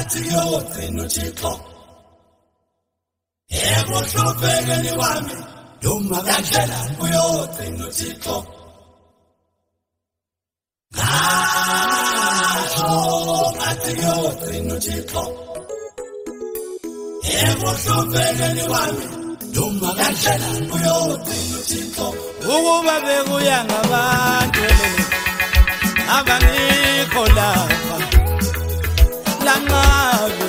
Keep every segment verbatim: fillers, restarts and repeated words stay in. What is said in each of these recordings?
ngathi yogcina uThixo yebo hlophekeni wami noma kanjena uyogcina uThixo ngasho ngathi yogcina uThixo yebo hlophekeni wami noma kanjena uyogcina uThixo ukuba bekuya ngabantu abangikho lapha langabe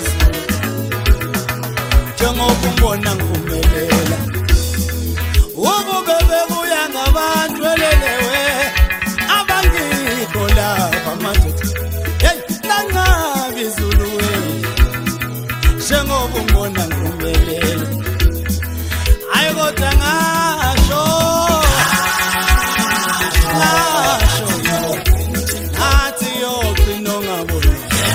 njengoba umbona ngivumelela ukube bekuya ngabantu elelewe abangikho lapha manje hey langabe izulu we njengoba umbona ngivumelela ayi kodwa ngasho ngasho athi yogcina ongaboni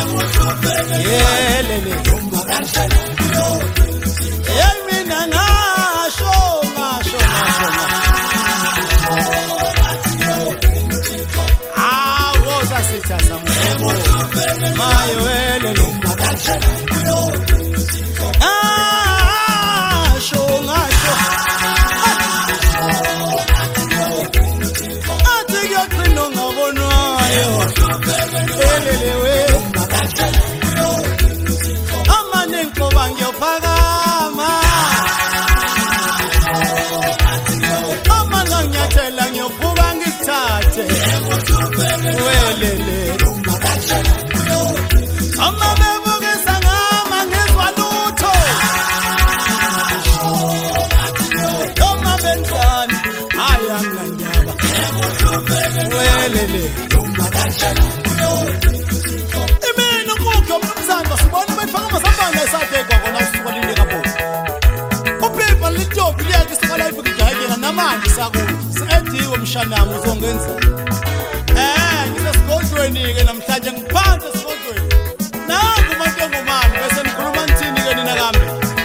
yelele noma kanjena hey mina ngasho ngasho ngasho awo sasitha samemo mayo welele noma kanjena ngasho ngasho athi yogcina ongabonwayo yelele we amanenkoba ngiyophakama amanganyathela ngiyovuka ngithathe welele amabebukisa ngama ngizwa lutho noma benzani ayanganyaba welele imina ukukho umzango sibona befaka masambanga esadekwa kona usuka lini kabo uphepha litopi liyake sikala ifika namanje sakuthi sediwe mshanami uzongenza eh ngisesigodlweni ke namhlanje ngiphansi esigodlweni nangu manje ngomani bese nikhuluma nthini ke nina kambe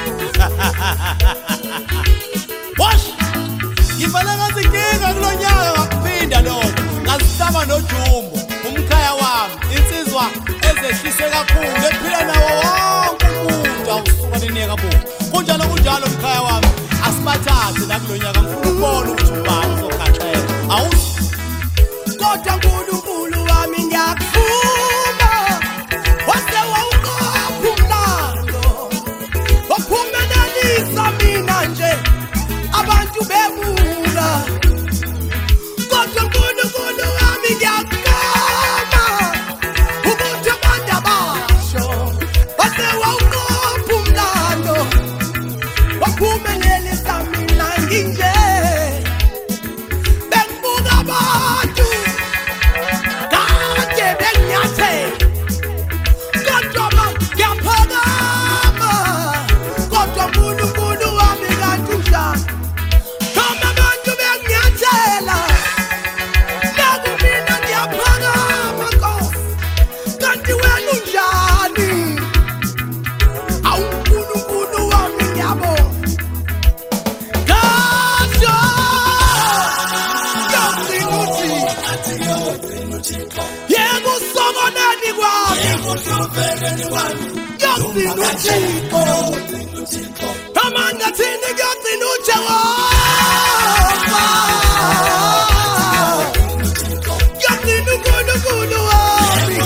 wash ngifana ngathi inkinga kulonyaka ngakuphinda lokho ngasitaba noJumbo umkhaya wami insizwa ezehlise kakhulu ephila nawo wonke umuntu awusuka lineka bo kunjalo kunjalo umkhaya wami asibathathe nakulonyaka ngifuna ukubona ukuthi ubani uzokhaxela awuthi kodwa uNkulunkulu wami ngiyakufuna wase wawuqapha umlando waphumelelisa mina nje abantu bebuka kodwa uNkulunkulu wami ngiyakukama ukuthi abantu abasho wase wawuqapha umlando waphumelelisa mina nginje bengibuka abantu kade benginyathe kodwa ngiyaphakama kodwa uNkulunkulu wami kanti unjani noma abantu benginyathela naku mina ngiyaphakama Nkosi kanti wena unjani awu uNkulunkulu wami ngiyabona kasho yogcina uThixo yebo sokonani kwami yebo hlophekeni wami yogcina uThixo amanga thini yogcina uJehova yogcina uNkulunkulu wami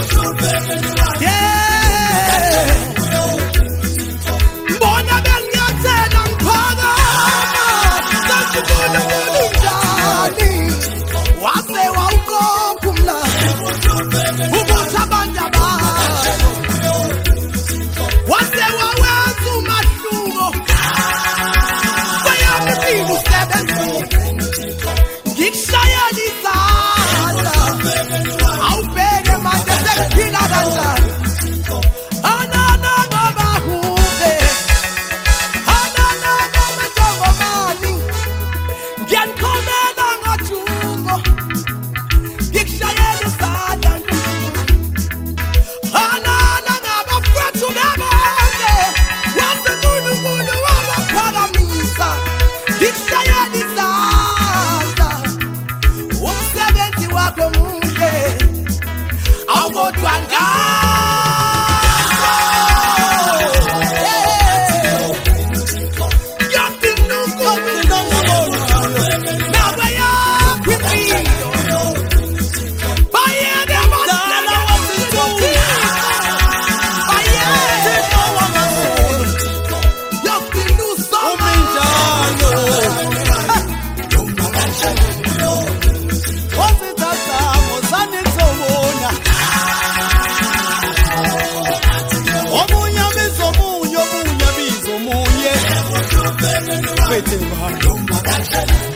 yeah mbona bengiyathela ngiphakama kanti uNkulunkulu unjani wase wawuqopha umlando ukuthi abantu abasho wase wawenza umahluko kweyami impilo usebenzile ngikushayela izandla awubheke manje sekuphila kanjani anana ngobahube anana ngomajongomani ngiyanikhomela ngoJumbo ngikushayela izandla anana ngabafowethu ngabonke wase uNkulunkulu wabaphakamisa ngikushayela izandla umsebenzi wakho muhle awukodwa ngani ephethe bahamba Duma kanjena